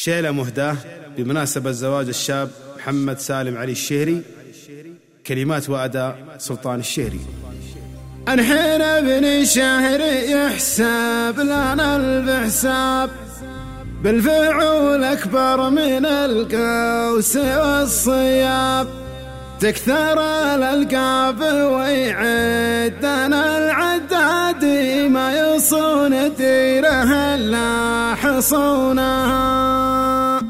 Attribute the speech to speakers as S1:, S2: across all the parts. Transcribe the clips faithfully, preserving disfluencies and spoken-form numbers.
S1: شيلة مهداة بمناسبة زواج الشاب محمد سالم علي الشهري. كلمات وأداء سلطان الشهري.
S2: الحين ابني شهري يحسب لنا البحساب بالفعول أكبر من القوس والصياب، تكثر الألقاب ويعدنا العداد ما يصون ديره إلا حصونها.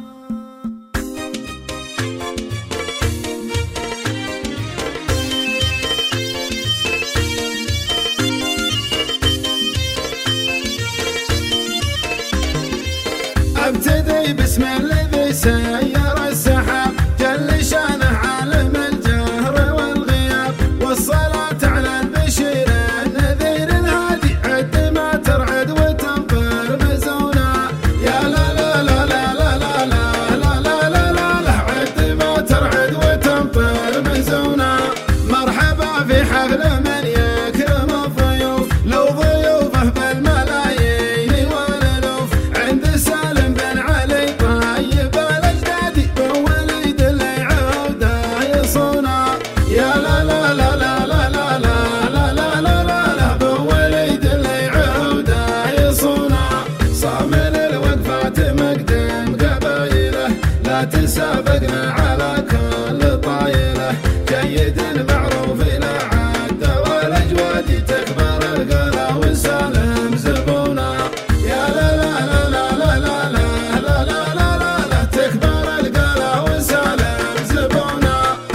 S2: ابتدي باسم الذي سير السحاب، جل شانه عالم الجهر والغياب، والصلاة على البشير النذير الهادي، عد ما ترعد وتنفر مزونا. يا لا لا لا لا لا لا لا لا لا لا لا لا، عد ما ترعد وتنفر مزونا. مرحبا في حفل من يكرم الضيوف، لو ضيوفه بالملايين والالوف، عند سالم بن علي طيب الاجداد بوليد اللي عوده يصونا. يا لا لا لا لا لا لا لا لا لا لا لا لا، بوليد اللي عوده يصونا. صامل الوقفات مقدم قبايله، لا تسابقنا على كل طايله، جيد معروف لا عد والاجواد، تكبر القلا وسالم زبونا. يا لا لا لا لا لا لا لا لا لا لا لا، تكبر القلا وسالم زبونا.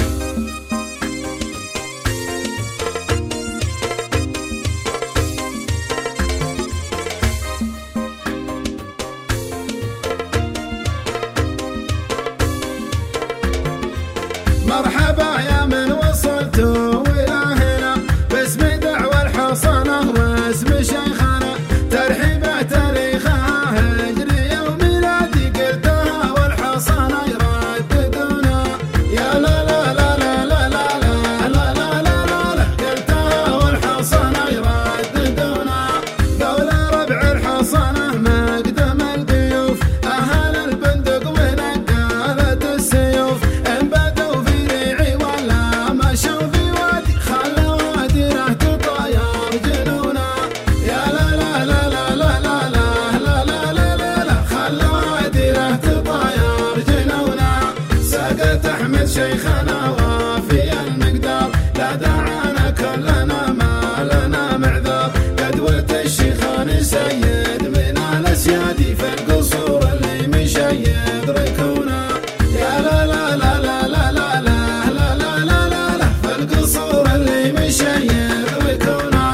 S2: مرحبا يا من وصلتوا إلى هنا، باسم دعوى الحصنة واسم شيخنا، ترحيبه تاريخها هجري وميلادي قلتها والحصنة يرددونا. يا لا لا لا لا لا لا لا لا لا لا لا، قلتها والحصنة يرددونا. قول ربع الحصنة مقدم الضيوف، أهل البندق ونقالة السيوف، إن بدوا في ريعي ولا مشوا في وادي، خلوا وادينا تطاير جنونا. يا لا لا لا لا لا لا لا لا لا لا لا لا، خلوا وادينا تطاير جنونا. سقت أحمد شيخنا وافي المقدار، لا دعانا كلنا ما لنا معذار، قدوة الشيخان سيد من الأسيادي، في القصور اللي مشيد ركونا. يا لا لا لا لا لا لا لا لا لا لا لا لا، في القصور اللي مشيد ركونا.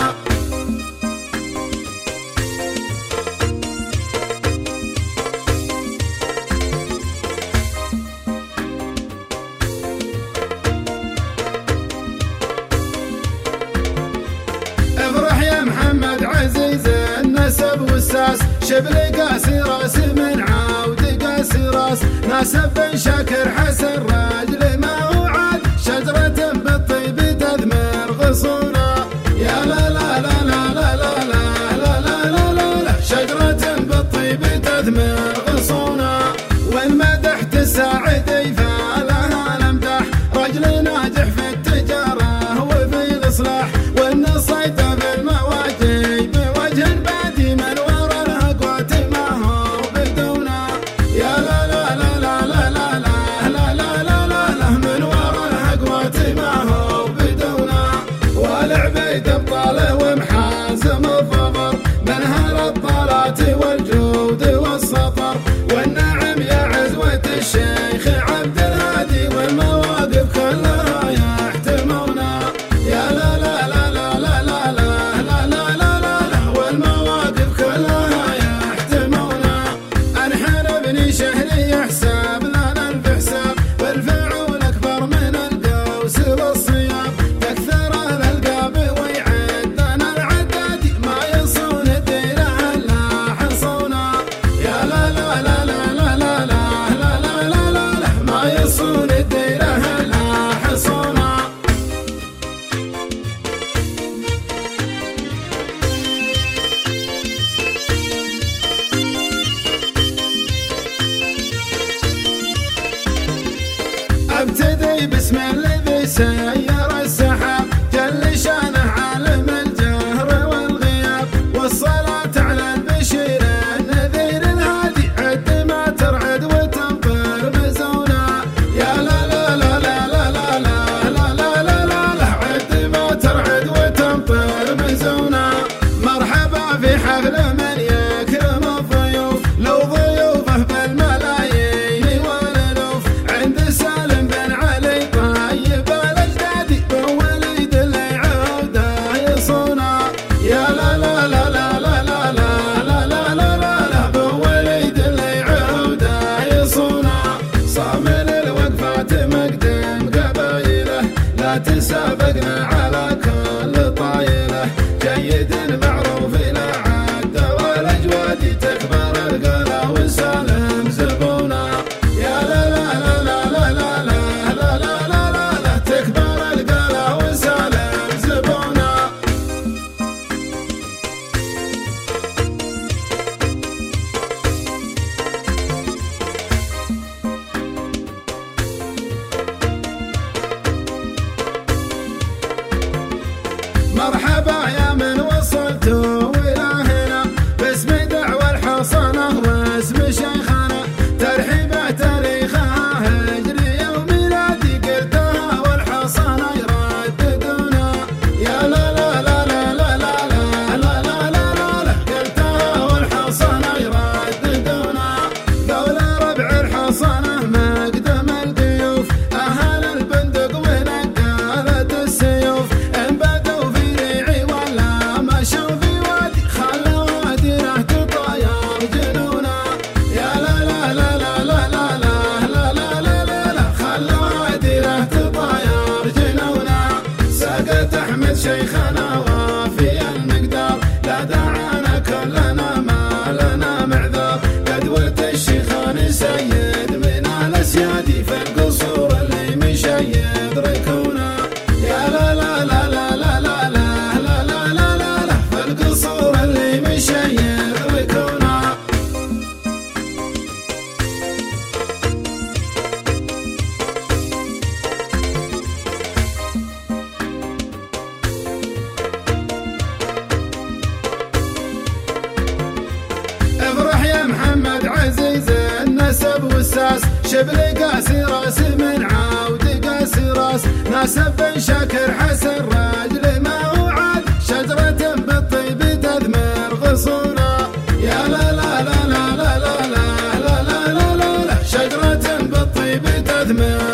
S2: افرح يا محمد عزيز النسب والساس، شبل قاسي راس من عود قاسي راس، ناسب بن شاكر حسن راجل ما هو عاد، شجرة بالطيب تثمر غصونا. يا لا لا لا لا لا لا لا لا لا لا لا لا، شجرة بالطيب تثمر غصونا. والمدح تساعد فالها الامداح، رجل ناجح في التجارة وفي الاصلاح، والنصيت في المواجه بوجه بادي، من ورا الهقوات ما هو بدونا. يا لا لا لا لا لا لا لا لا لا لا لا لا، من ورا الهقوات ما هو بدونا. والعبيد ابطاله ومحازم الظفر، من هالابطالات والجود والسطر، والنعم يا عزوة الشيخ عبد الهادي، والمواقف كلها يحتمونا. يا لا لا لا لا لا لا لا لا لا لا لا لا، والمواقف كلها يحتمونا. الحين ابني شهري يحسب لنا البحساب، بالفعول أكبر من القوس والصياب، تكثر الألقاب ويعدنا العداد، ما يصون ديره إلا حصونا. يا لا لا لا لا لا لا لا لا لا لا لا، ما يصون ديره إلا حصونا. الذي باسم الذي سير السحاب جل شانه عالم الجهر والغياب والصلاة على البشير النذير الهادي عد ما ترعد وتنطر بزونا يا لا لا لا لا لا لا لا لا لا لا لا عد ما ترعد وتنطر بزونا مرحبا في حفل من يكرم الضيوف لو ضيوفه بالملايين والالوف عند سالم بن علي طيب الاجدادي بوليد اللي عوده يصونا يا لا لا لا لا لا لا لا لا لا لا لا بوليد اللي عوده يصونا صامل الوقفات مقدم قبايله لا تسابقنا على كل طايله جيد معروف لا عد والاجواد تكبر القلا وسالم زبونا يا لا لا لا لا لا لا لا لا لا لا لا تكبر القلا وسالم زبونا مرحبا يا من وصلتوا إلى هنا باسم دعوى الحصانة واسم شيخنا ترحيبه تاريخها هجري وميلادي قلتها والحصانة يرددونا يا لا لا لا لا لا لا لا لا لا لا لا لا قلتها والحصانة يرددونا ذولا ربع الحصانة مقدم الضيوف أهل البندق ونقالة السيوف إن بدوا في ريعي ولا مشوا في وادي خلوا وادينا تطاير جنونا يا لا لا لا لا لا لا لا لا لا لا لا لا خلوا وادينا تطاير جنونا ساقت أحمد شيخنا وافي المقدار لا دعانا كلنا ما لنا معذار قدوة الشيخان سيد من الأسيادي في القصور اللي مشيد ركونا يا لا لا لا لا لا لا لا لا لا لا لا لا في القصور اللي مشيد ركونا افرح يا محمد عزيز النسب والساس شبل قاسي راس من عود قاسي راس ناسب بن شاكر حسن راجل ما هو عاد شجرة بالطيب تثمر غصونا يا لا لا لا لا لا لا لا لا لا لا لا شجرة بالطيب تثمر